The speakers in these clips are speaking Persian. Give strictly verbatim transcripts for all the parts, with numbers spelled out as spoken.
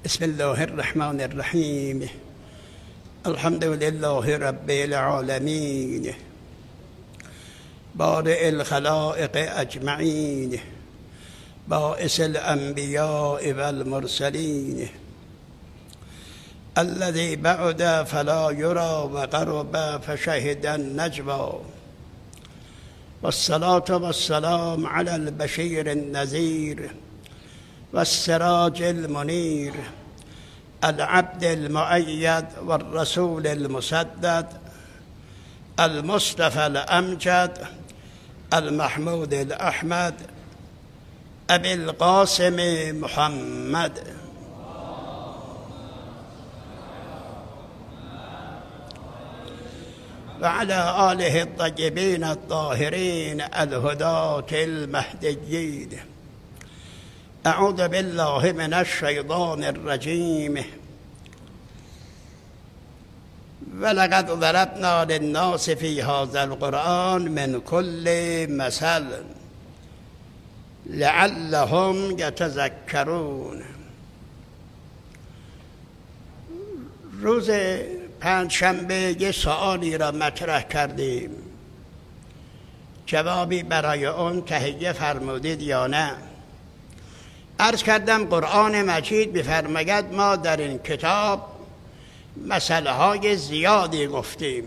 بسم الله الرحمن الرحیم. الحمد لله رب العالمین، بارئ الخلائق اجمعین، باعث الانبیاء والمرسلین، الذي بعد فلا يرى وقرب فشهد النجوى، والصلاة والسلام على البشير النذير والسراج المنير، العبد المؤيد والرسول المسدد، المصطفى الأمجد، المحمود الأحمد، أبي القاسم محمد. وعلى آله الطيبين الطاهرين الهداة المهديين. أعوذ بالله من الشيطان الرجيم. ولقد ضربنا للناس في هذا القرآن من كل مثل لعلهم يتذكرون. روز پنجشنبه یه سوالی را مطرح کردیم، جوابی برای اون تهیه فرمودید یا نه؟ عرض کردم قرآن مجید بفرماید ما در این کتاب مسئله های زیادی گفتیم.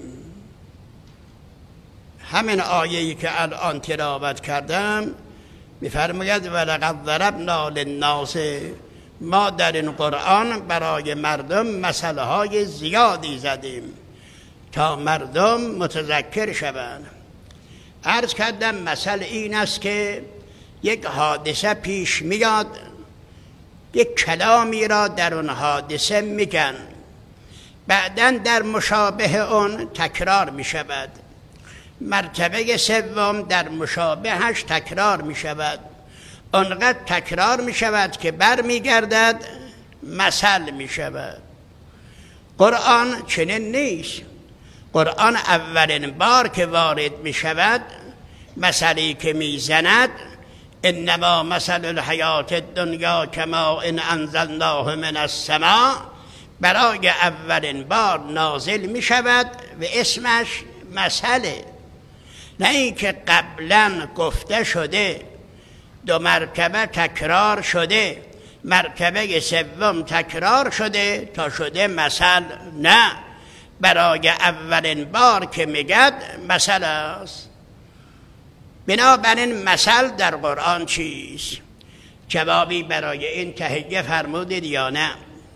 همین آیه‌ای که الان تلاوت کردم بفرماید ولقد ضربنا للناس، ما در این قرآن برای مردم مسئله های زیادی زدیم تا مردم متذکر شوند. عرض کردم مسئله این است که یک حادثه پیش میاد، یک کلامی را در اون حادثه میگن، بعداً در مشابه اون تکرار میشود، مرتبه سوم در مشابهش تکرار میشود، اونقدر تکرار میشود که بر میگردد مثل میشود. قرآن چنین نیست. قرآن اولین بار که وارد میشود مثلی که میزند انما مثل الحیات الدنیا کماء انزلناه من السماء، برای اولین بار نازل میشود و اسمش مثله، نه اینکه قبلا گفته شده، دو مرتبه تکرار شده، مرتبه سوم تکرار شده تا شده مثل. نه، برای اولین بار که میگد مثل است. بنابراین مثل در قرآن چیست؟ جوابی برای این تهیه فرمودید یا نه؟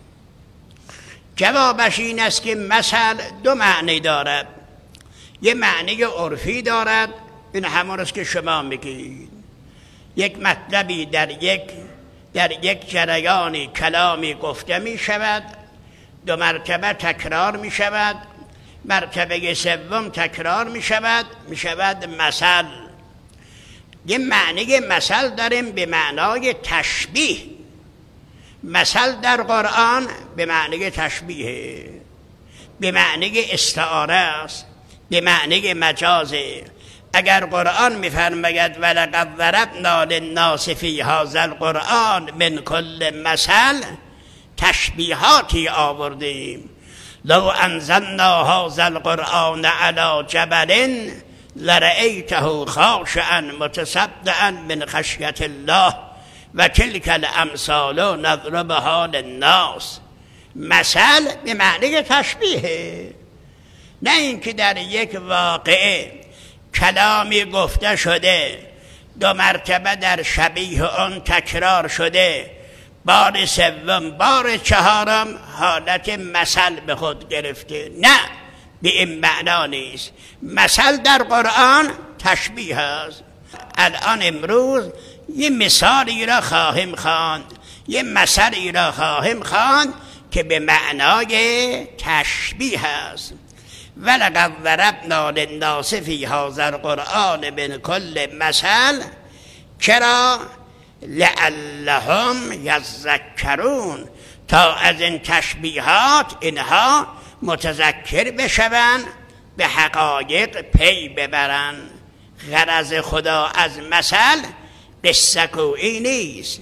جوابش این است که مثل دو معنی دارد. یه معنی عرفی دارد، این همون است که شما میگید. یک مطلبی در یک در یک جریانی کلامی گفته می شود، دو مرتبه تکرار می شود، مرتبه سوم تکرار می شود، می شود مثل. یه معنی مثل داریم به معنای تشبیه. مثل در قرآن به معنی تشبیه، به معنی استعاره است، به معنی مجازه. اگر قرآن می‌فرماید ولقد ضربنا للناس فی هذا القرآن من کل مثل، تشبیهاتی آوردیم. لو انزلنا هذا القرآن على جبل لرأیته خاشعا متصدعا من خشیة الله و تلک الامثال نضربها للناس. مثل به معنی تشبیه، نه اینکه در یک واقعه کلامی گفته شده، دو مرتبه در شبیه آن تکرار شده، بار سوم بار چهارم حالت مثل به خود گرفته. نه، به این معنا نیست. مثل در قرآن تشبیه است. الان امروز یه مثالی را خواهیم خواند، یه مثلی را خواهیم خواند که به معنای تشبیه است. ولقد ضربنا للناس فی هذا القرآن من کل مثل. چرا؟ لعلهم یذکرون، تا از این تشبیهات اینها متذکر بشوند، به حقایق پی ببرند. غرض خدا از مثل قصه گویی نیست،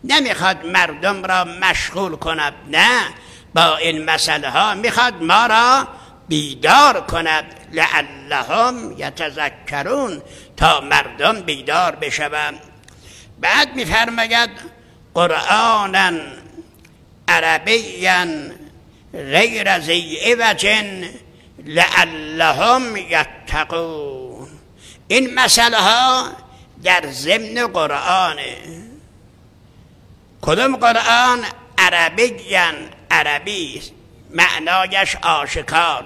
نمیخواد مردم را مشغول کند، نه، با این مسئله ها میخواد ما را بیدار کند. لعلهم یتذکرون، تا مردم بیدار بشوند. بعد میفرماید قرآنا عربیا غیر ذی عوج لعلهم یتقون. این مسئله ها در ضمن قرآنه. کدوم قرآن؟ عربیا، عربی، معنایش آشکار.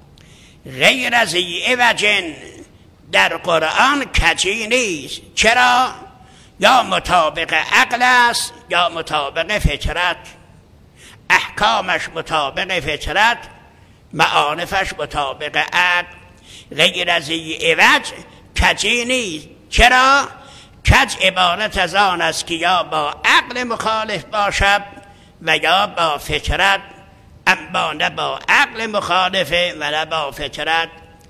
غیر ذی عوج، در قرآن کجی نیست. چرا؟ یا مطابق عقل است یا مطابق فطرت. احکامش مطابق فطرت، معارفش مطابق عقل. غیر ذی عوج کجی نیست. چرا؟ کج عبارت از آن است که یا با عقل مخالف باشد و یا با فطرت، اما نه با عقل مخالفه و نه با فطرت.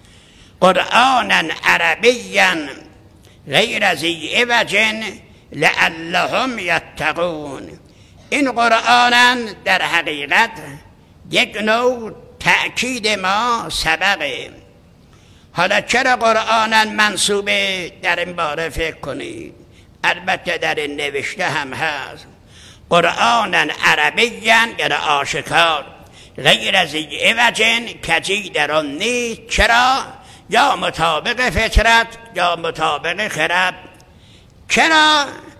قرآنا عربیا غیر ذی عوج لعلهم یتقون. این قرآن در حقیقت یک نوع تأکید ما سبقه. حالا چرا قرآن منصوبه؟ در این باره فکر کنید. البته در این نوشته هم هست قرآن عربیا، یعنی آشکار. غیر ذی عوج کجی در آن نیست. چرا؟ یا مطابق فطرت یا مطابق خرد. چرا؟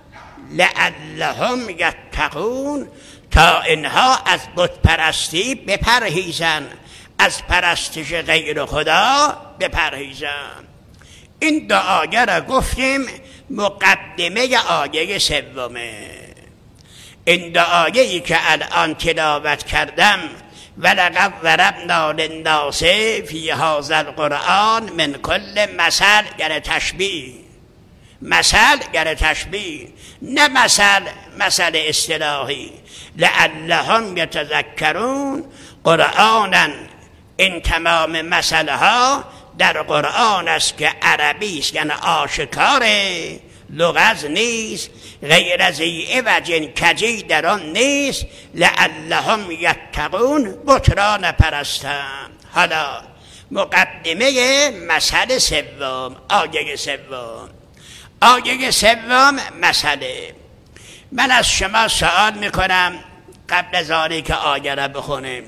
لعلهم یتقون، تا اینها از بت پرستی بپرهیزن، از پرستش غیر خدا بپرهیزن. این دو آیه را گفتیم مقدمه آیه سومه. این دو آیه‌ای که الان تلاوت کردم، ولقد ضربنا للناس فی هذا القرآن من کل مثل، یعنی تشبیه. مثل یعنی تشبیه، نه مثل مثل اصطلاحی. لعلهم یتذکرون. قرآنا، این تمام مسئله ها در قرآن است که عربی است، یعنی آشکاره، لغز نیست. غیر ذی عوج کجی در آن نیست. لعلهم یتقون، بت را نپرستند. حالا مقدمه مسئله سوم، آیه سوم. آیه سوم مسئله. من از شما سوال میکنم قبل از آنی که آیه را بخونیم.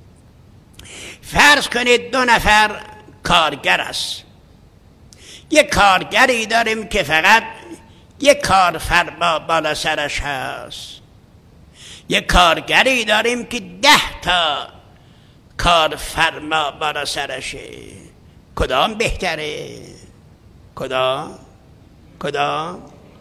فرض کنید دو نفر کارگر است. یک کارگری داریم که فقط یک کارفرما بالا سرش هست. یک کارگری داریم که ده تا کارفرما بالا سرشه. کدام بهتره؟ کدام؟ کدام؟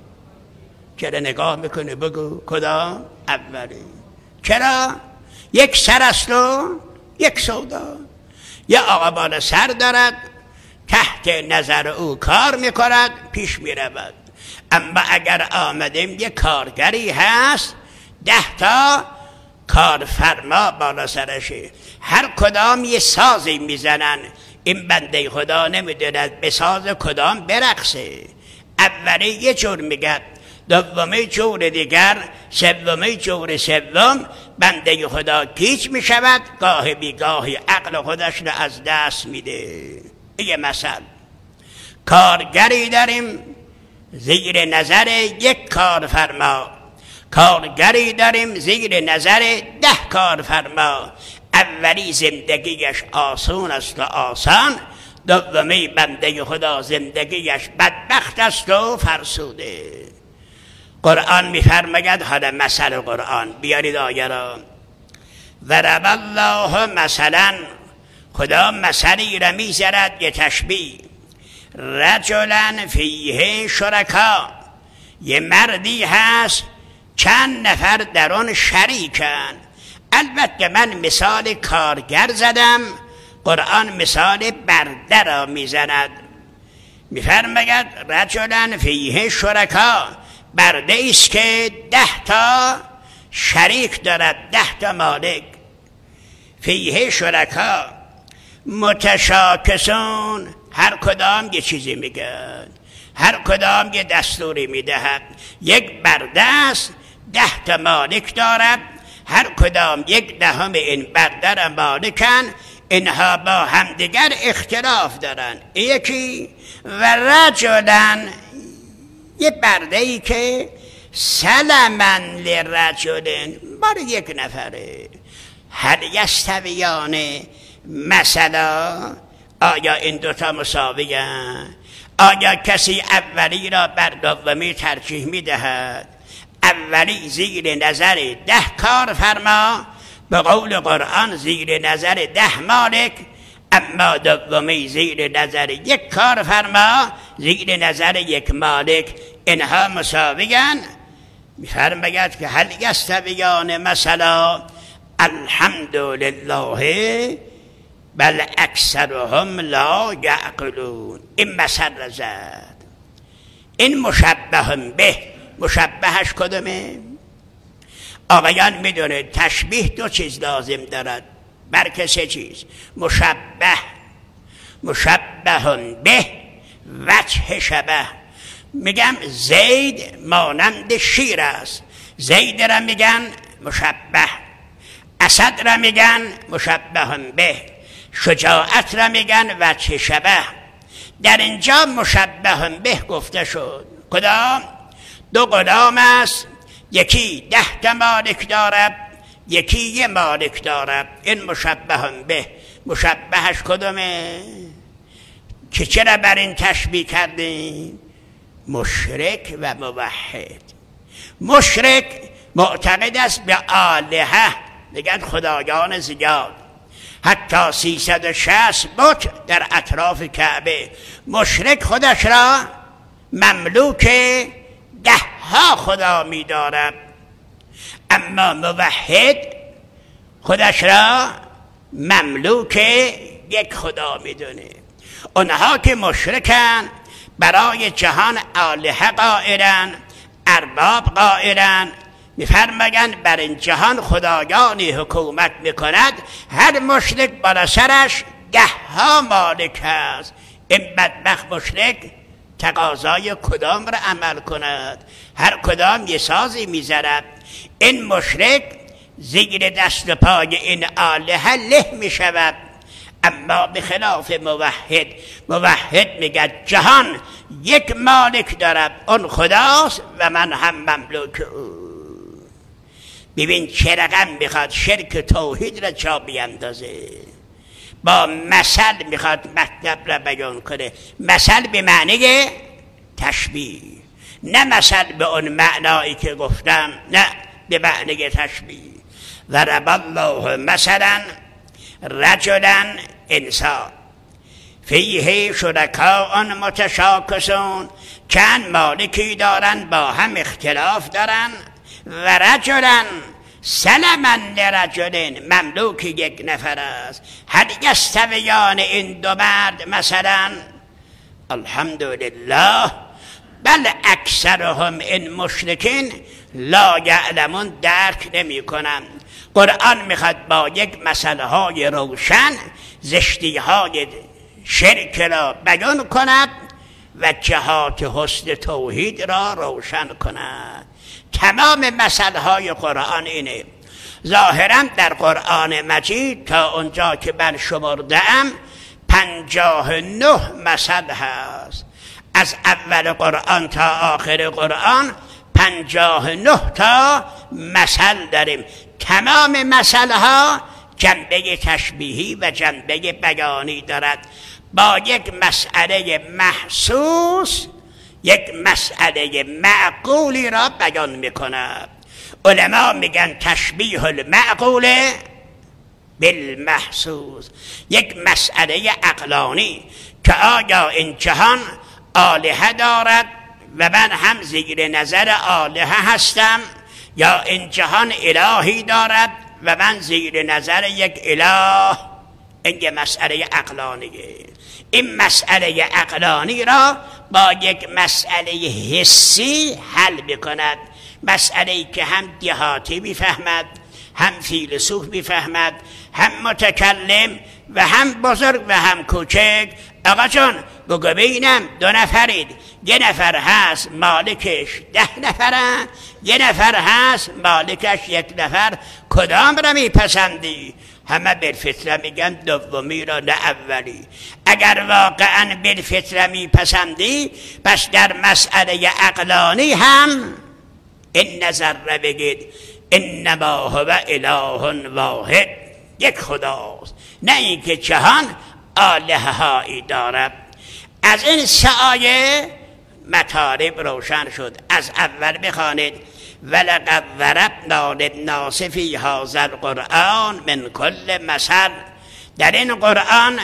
چرا نگاه میکنه؟ بگو کدام؟ اولی. چرا؟ یک سر است و یک سودا. یه آقا بالا سر دارد، تحت نظر او کار میکند، پیش میرود. اما اگر آمدیم یک کارگری هست، ده تا کارفرما بالا سرشه، هر کدام یه سازی میزنن. این بنده خدا نمیدوند به ساز کدام برقصه. اولی یه جور میگد، دومی جور دیگر، سومی جور سوم. بنده خدا گیج میشود، گاه بیگاهی عقل خودش را از دست میده. یه مثل، کارگری داریم زیر نظر یک کارفرما، کارگری داریم زیر نظر ده کارفرما. اولی زندگیش آسون است و آسان، دومی بنده خدا زندگیش بدبخت است و فرسوده. قرآن میفرماید، حالا مثل قرآن بیارید آیه را. ضرب الله مثلا، خدا مثلی را میزند، یه تشبیه. رجلا فیه شرکا، یه مردی هست چند نفر در آن شریکن. البته من مثال کارگر زدم، قرآن مثال برده را میزند. میفرماید رجلا فیه شرکا، برده ایست که ده تا شریک دارد، ده تا مالک. فیه شرکا متشاکسون، هر کدام یه چیزی میگن، هر کدام یه دستوری میدهد. یک برده است، ده تا مالک دارد، هر کدام یک دهم این برادر مالکن، اینها با همدیگر اختلاف دارن. یکی و رجلن، یه برده ای که سلمن لرجلن، بار یک نفره. هل یستویان، مثلا آیا این دوتا مساویان؟ آیا کسی اولی را بر دومی ترجیح میدهد؟ اولی زیر نظر ده کار فرما، به قول قرآن زیر نظر ده مالک، اما دومی زیر نظر یک کار فرما، زیر نظر یک مالک. اینها مساویان. میفرماید که هل یستویان مثلا، الحمدلله بل اکثرهم لا یعقلون. این مثل زد. این مشبه به، مشبهش کدومه؟ آقایان میدونه تشبیه دو چیز لازم دارد، بلکه سه چیز. مشبه، مشبه به، وجه شبه. میگم زید مانند شیر است، زید را میگن مشبه، اسد را میگن مشبه به، شجاعت را میگن وجه شبه. در اینجا مشبه به گفته شد. کدام؟ دو غلام است، یکی ده تا مالک دارد، یکی یه مالک دارد. این مشبه به. مشبهش کدومه؟ که چرا بر این تشبیه کردیم؟ مشرک و موحد. مشرک معتقد است به آلهه، میگن خدایان زیاد، حتی سیصد و شصت بت در اطراف کعبه. مشرک خودش را مملوک ده ها خدا می‌دارد، اما موحد خودش را مملوک یک خدا می‌دونه. اونها که مشرکن برای جهان آلهه قائلن، ارباب قائلن. می‌فرمایند بر این جهان خدایانی حکومت می‌کند، هر مشرک بالا سرش ده ها مالک است. این بدبخت مشرک تقاضای کدام را عمل کند؟ هر کدام یه سازی می‌زند. این مشرک زیر دست و پای این آلهه له می‌شود. اما به خلاف موحد، موحد میگه جهان یک مالک دارد، اون خداست و من هم مملوک او. ببین چه رقم میخواد شرک توحید را جا بیندازه. با مثل میخواد مطلب را بیان کنه. مثل به معنی تشبیه، نه مثل به اون معنایی که گفتم، نه به معنی تشبیه. ضرب الله مثلا رجلا انسان فیه شرکاء متشاکسون، چند مالکی دارن با هم اختلاف دارن. و رجلا سلما لرجل، مملوک یک نفر است. هل یستویان، این دو مرد مثلا؟ الحمدلله بل اکثرهم، این مشرکین لا یعلمون، درک نمی کنن. قرآن میخواد با یک مسئله های روشن زشتی های شرک را بیان کند و جهات حسن توحید را روشن کند. تمام مسئله های قرآن اینه. ظاهرا در قرآن مجید تا اونجا که من شمردم پنجاه نه مثل هست. از اول قرآن تا آخر قرآن پنجاه نه تا مثل داریم. تمام مثل ها جنبه تشبیهی و جنبه بیانی دارد. با یک مسئله محسوس یک مسئله معقولی را بیان میکند. علما میگن تشبیه المعقول بالمحسوس، یک مسئله عقلانی که آیا این جهان آلهه دارد و من هم زیر نظر آلهه هستم، یا این جهان الهی دارد و من زیر نظر یک اله. این یه مسئله عقلانیه. این مسئله عقلانی را با یک مسئله حسی حل میکند. مسئله‌ای که هم دهاتی میفهمد، هم فیلسوف میفهمد، هم متکلم و هم بزرگ و هم کوچک. آقا جان بگو ببینم دو نفرید، یه نفر هست مالکش ده نفره، یه نفر هست مالکش یک نفر، کدام را میپسندی؟ همه بالفطره میگن دومی را نه اولی. اگر واقعا بالفطره میپسندی پس در مسئله عقلانی هم این نظر را بگید انما هو اله واحد، یک خداست، نه اینکه جهان آله هایی دارد. از این سه آیه مطالب روشن شد. از اول بخوانید ولقد ضربنا للناس فی هذا القرآن من کل مثل. در این قرآن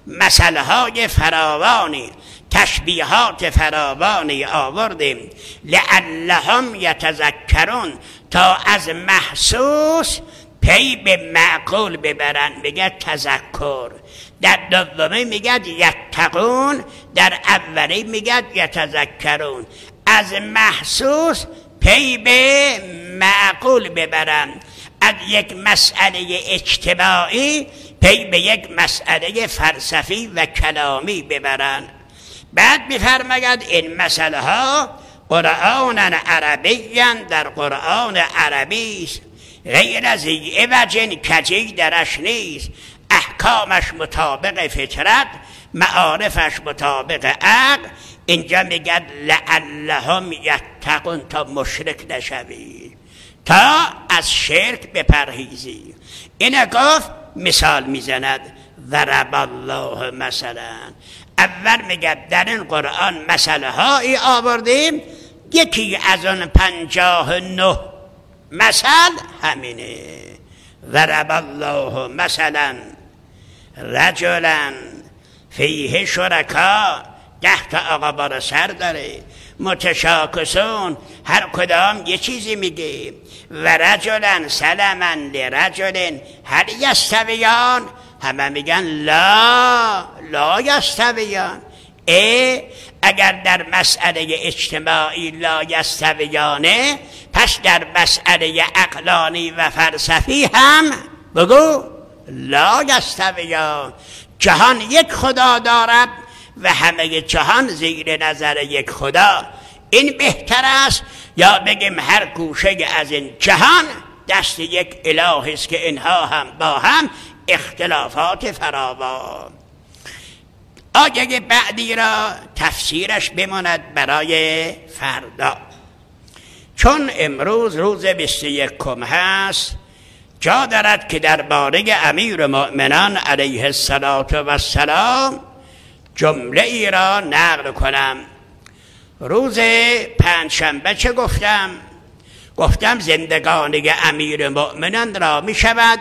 مثلهای فراوانی، تشبیهات فراوانی آوردیم لعلهم یتذکرون، تا از محسوس پی به معقول ببرن. میگه تذکر، در دومی میگه یتقون، در اولی میگه یتذکرون. از محسوس پی به معقول ببرن، از یک مسئله اجتماعی پی به یک مسئله فلسفی و کلامی ببرن. بعد میفرماید این مسئله ها قرآن عربی، در قرآن عربی است، غیر از عوج کجی درش نیست، احکامش مطابق فطرت، معارفش مطابق عقل. اینجا میگه لعلهم یتقون، تا مشرک نشوی، تا از شرک بپرهیزی. اینه گفت مثال میزند ضرب الله مثلا. اول میگه در این قرآن مسئله هایی آوردیم، یکی از اون پنجاه نه مثل همینه. ضرب الله مثلا رجلا فیه شرکا، ده تا آقا بار سر داره، متشاکسون، هر کدام یه چیزی میگه. و رجلا سلما لرجل هل یستویان، همه میگن لا لا یستویان. ای اگر در مسئله اجتماعی لا یستویانه، پس در مسئله عقلانی و فلسفی هم بگو لا یستویان. جهان یک خدا دارد و همه جهان زیر نظر یک خدا. این بهتر است یا بگیم هر گوشه از این جهان دست یک اله است که اینها هم با هم اختلافات فراوان. آیه بعدی را تفسیرش بماند برای فردا، چون امروز روز بیست و یکم هست. جا دارد که درباره امیر المؤمنان علیه السلام جمله ای را نقل کنم. روز پنجشنبه چه گفتم؟ گفتم زندگانی امیر المؤمنان را می شود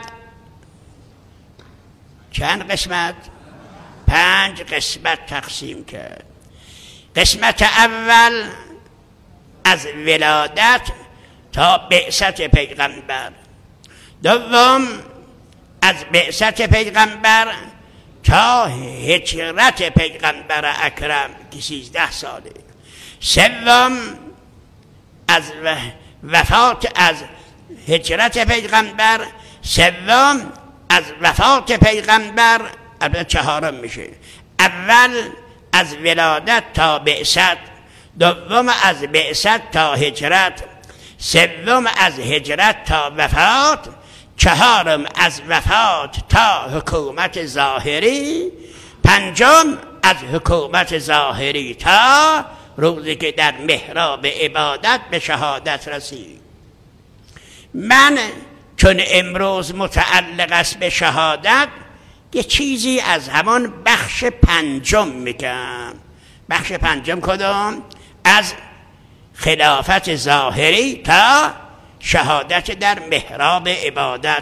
چند قسمت؟ پنج قسمت تقسیم کرد. قسمت اول از ولادت تا بعثت پیغمبر، دوم از بعثت پیغمبر تا هجرت پیغمبر اکرم که سیزده ساله، سوم از وفات از هجرت پیغمبر، سوم از وفات پیغمبر، البته چهارم میشه. اول از ولادت تا بعثت، دوم از بعثت تا هجرت، سوم از هجرت تا وفات، چهارم از وفات تا حکومت ظاهری، پنجم از حکومت ظاهری تا روزی که در محراب عبادت به شهادت رسید. من چون امروز متعلق است به شهادت، یه چیزی از همان بخش پنجم میگم. بخش پنجم کدام؟ از خلافت ظاهری تا شهادت در محراب عبادت.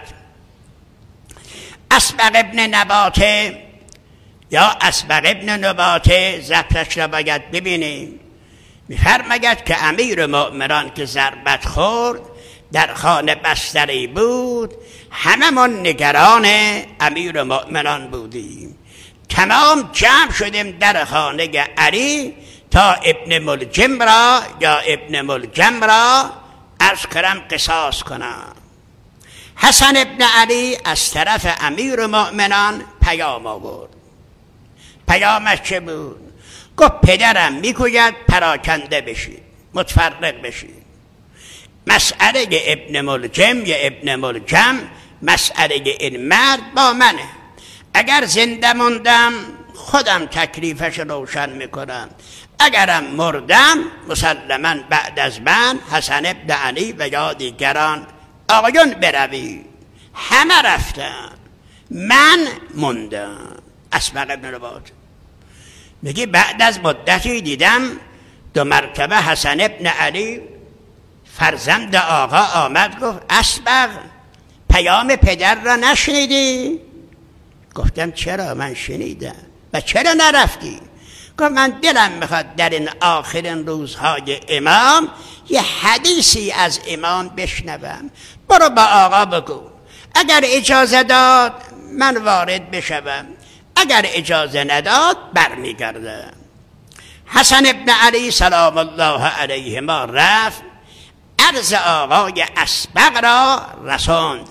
اسبق ابن نباته یا اسبق ابن نباته ضبطش را باید ببینیم. میفرماید که امیر المؤمنان که ضربت خورد در خانه بستری بود، همه من نگران امیر المؤمنان بودیم. تمام جمع شدیم در خانه علی تا ابن ملجم را یا ابن ملجم را عرض کرم قصاص کنم. حسن ابن علی از طرف امیر مؤمنان پیام آورد. پیامش چه بود؟ گفت پدرم میگوید پراکنده بشید، متفرق بشید. مسئله ابن ملجم یا ابن ملجم، مسئله این مرد با منه. اگر زنده موندم خودم تکلیفش روشن میکنم، اگرم مردم مسلما بعد از من حسن ابن علی و یا دیگران آقایون بروید. همه رفتن، من موندم. اسبق ابن رباط میگه بعد از مدتی دیدم دو مرتبه حسن ابن علی فرزند آقا آمد گفت اسبق پیام پدر را نشنیدی؟ گفتم چرا؟ من شنیدم. و چرا نرفتی؟ گفت من دلم میخواد در این آخرین روزهای امام یه حدیثی از امام بشنوم. برو با آقا بگو، اگر اجازه داد من وارد بشوم، اگر اجازه نداد برمیگردم. حسن ابن علی سلام الله علیه ما رفت، عرض آقای اسبق را رساند.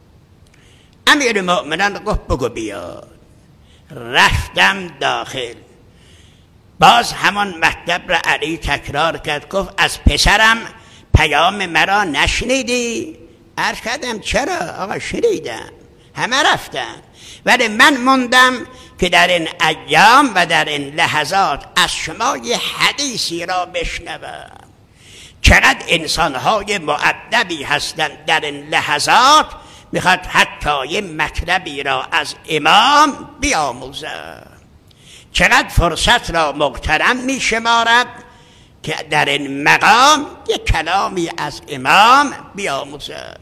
امیر مؤمنان گفت بگو بیاد. رفتم داخل، باز همان مطلب را علی تکرار کرد. گفت از پسرم پیام مرا نشنیدی؟ عرض کردم چرا؟ آقا شنیدم، همه رفتن، ولی من موندم که در این ایام و در این لحظات از شما یه حدیثی را بشنوم. چقدر انسانهای مؤدبی هستند در این لحظات، میخواد حتی یه مطلبی را از امام بیاموزد. چقدر فرصت را محترم میشمارد که در این مقام یک کلامی از امام بیاموزد.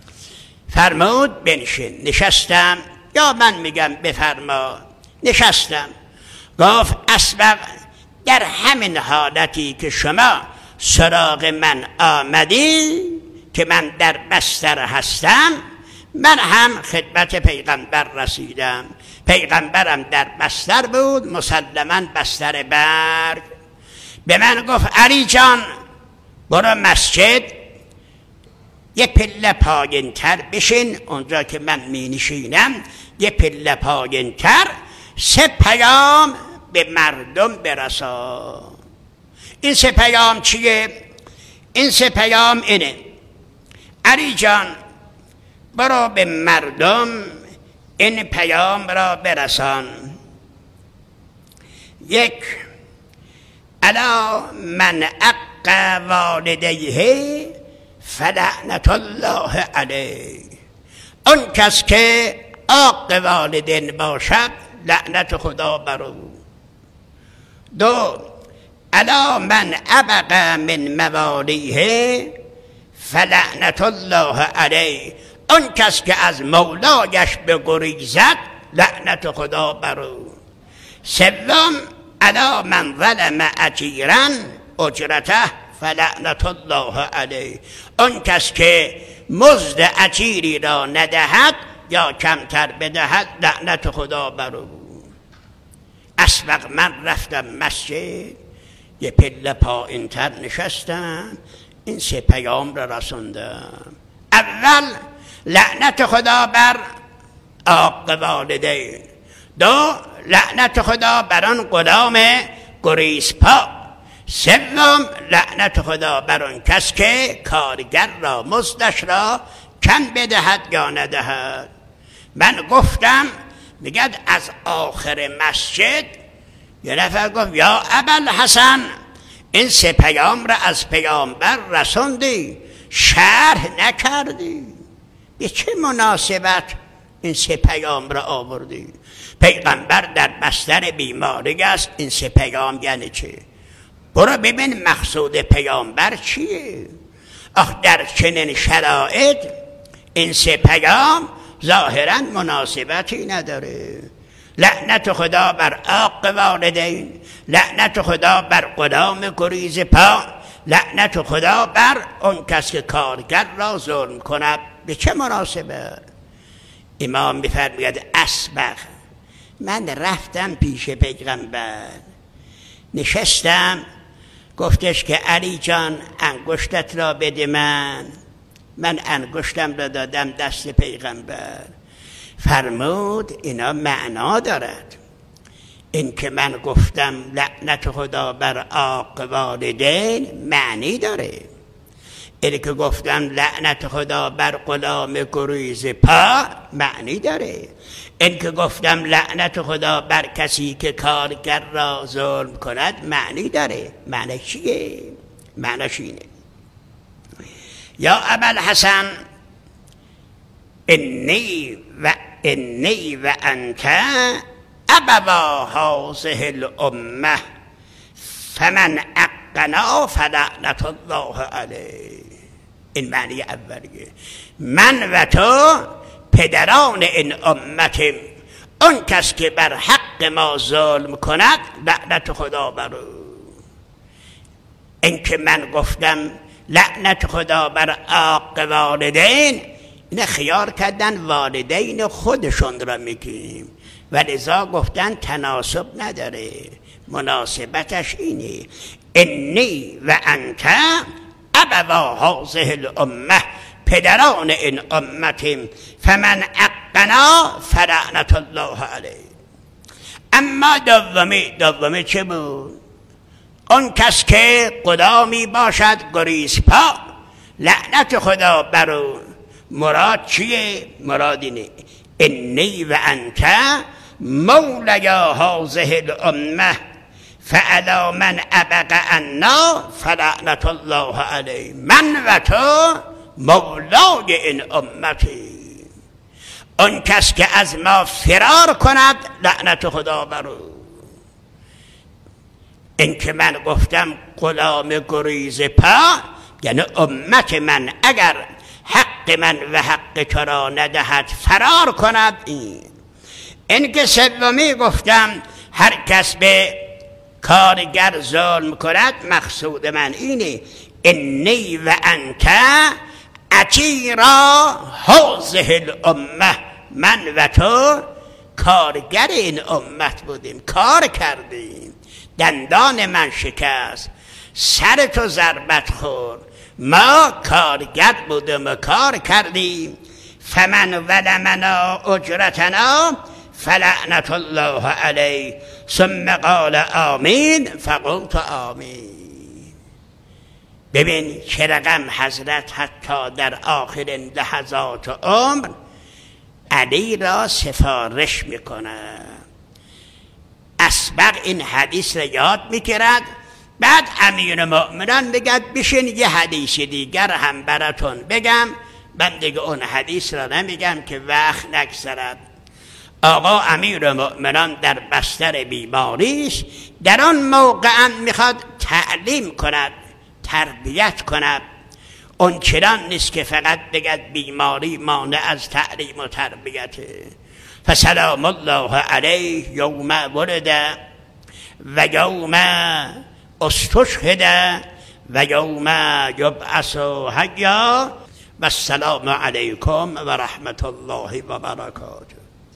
فرمود بنشین. نشستم، یا من میگم بفرما. نشستم. گفت اسبق در همین حالتی که شما سراغ من آمدی که من در بستر هستم، من هم خدمت پیغمبر رسیدم. پیغمبرم در بستر بود، مسلما بستر برگ. به من گفت علی جان برو مسجد یه پله پایین تر بشین، اونجا که من می نشینم یه پله پایین تر، سه پیام به مردم برسا. این سه پیام چیه؟ این سه پیام اینه: علی جان برو به مردم این پیام را برسان. یک، الا من عق والدیه فلعنت الله علیه. اون کس که عاق والدین باشد لعنت خدا بر او. دو، الا من ابق من موالیه فلعنت الله علیه. اون کس که از مولایش بگریزد لعنت خدا بر او. سوم، الا من ظلم اجیرا اجرته فلعنت الله علیه. اون کس که مزد اجیری را ندهد یا کمتر بدهد لعنت خدا بر او. اسبق من رفتم مسجد، یه پله پایین تر نشستم، این سه پیام را رسوندم. اول لعنت خدا بر عاق والدین. دو، لعنت خدا بر آن غلام گریزپا. سوم، لعنت خدا بر آن کس که کارگر را مزدش را کم بدهد یا ندهد. من گفتم میگد از آخر مسجد یه نفر گفت یا ابوالحسن این سه پیام را از پیامبر رسوندی، شرح نکردی، به چه مناسبت این سه پیام را آوردی؟ پیغمبر در بستر بیماری است، این سه پیام یعنی چه؟ برو ببین مقصود پیامبر چیه. آخ در چنین شرایط این سه پیام ظاهرا مناسبتی نداره. لعنت خدا بر عاق والدین، لعنت خدا بر غلام گریز پا، لعنت خدا بر اون کس که کارگر را ظلم کند. به چه مناسبه؟ امام میفرماید اسبق من رفتم پیش پیغمبر، نشستم، گفتش که علی جان انگشتت را بده من. من انگشتم را دادم دست پیغمبر. فرمود اینا معنا دارد. این که من گفتم لعنت خدا بر عاق والدین معنی داره. این که گفتم لعنت خدا بر غلام گریز پا معنی داره. این که گفتم لعنت خدا بر کسی که کارگر را ظلم کند معنی داره. معنی چیه؟ معنیش اینه: یا ابوالحسن انی و انی و انت ابوا هذه الامه فمن عقنا فلعنت الله علیه. این معنی اولیه. من و تو پدران این امتیم، اون کس که بر حق ما ظلم کند لعنت خدا بر او. این که من گفتم لعنت خدا بر عاق والدین، اینه خیار کردن والدین خودشون را میگیم و لذا گفتن تناسب نداره، مناسبتش اینه: انی و انت ابوا هذه الامه، پدران این امتیم، فمن عقنا فلعنت الله علیه. اما دومی دومی چه بود؟ اون کس که غلامی باشد گریزپا لعنت خدا بر او. مراد چیه؟ مراد اینه: انی و انت مولیا هذه الامه فعلی من ابق عنا فلعنت الله علیه. من و تو مولای این امتی، اون کس که از ما فرار کند لعنت خدا بر او. این که من گفتم غلام گریز پا یعنی امت من اگر حق من و حق تو را ندهد فرار کند. این این که سومی گفتم هر کس به کارگر ظلم کند، مقصود من اینه: انی و انت عتیرا هذه الامه، من و تو کارگر این امت بودیم، کار کردیم، دندان من شکست، سر تو ضربت خورد، ما کارگر بودیم و کار کردیم. فمن ولمنا اجرتنا فلعنت الله علیه ثم قال آمین فقلت آمین. ببین چه رقم حضرت حتی در آخر لحظات عمر علی را سفارش میکنه. اسبق این حدیث را یاد میکرد، بعد امیر مؤمنان بگد بشین یه حدیث دیگر هم براتون بگم. من دیگه اون حدیث را نمیگم که وقت نگذرد. آقا امیر مؤمنان در بستر بیماری است، در آن موقع هم میخواد تعلیم کند، تربیت کند. اون چنان نیست که فقط بگد بیماری مانع از تعلیم و تربیته. فسلام الله علیه یوم ولد و یوم استشهد و یوم یبعث حیا و السلام علیکم و رحمت الله و برکاته.